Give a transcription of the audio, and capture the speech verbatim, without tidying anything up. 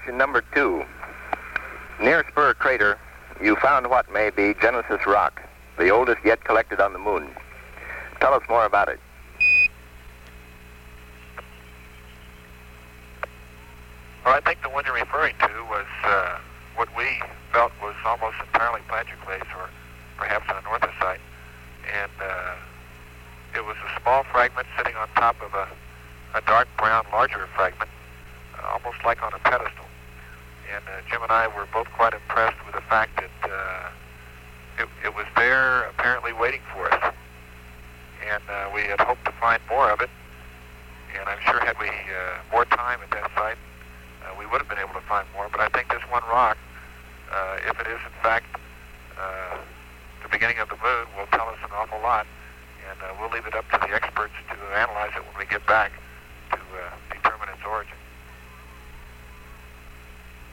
Question number two. Near Spur Crater, you found what may be Genesis Rock, the oldest yet collected on the moon. Tell us more about it. Well, I think the one you're referring to was uh, what we felt was almost entirely plagioclase, or perhaps an anorthosite. And uh, it was a small fragment sitting on top of a, a dark brown, larger fragment, uh, almost like on a pedestal. And uh, Jim and I were both quite impressed with the fact that uh, it, it was there, apparently waiting for us. And uh, we had hoped to find more of it. And I'm sure had we uh, more time at that site, uh, we would have been able to find more. But I think this one rock, uh, if it is in fact uh, the beginning of the moon, will tell us an awful lot. And uh, we'll leave it up to the experts to analyze it when we get back.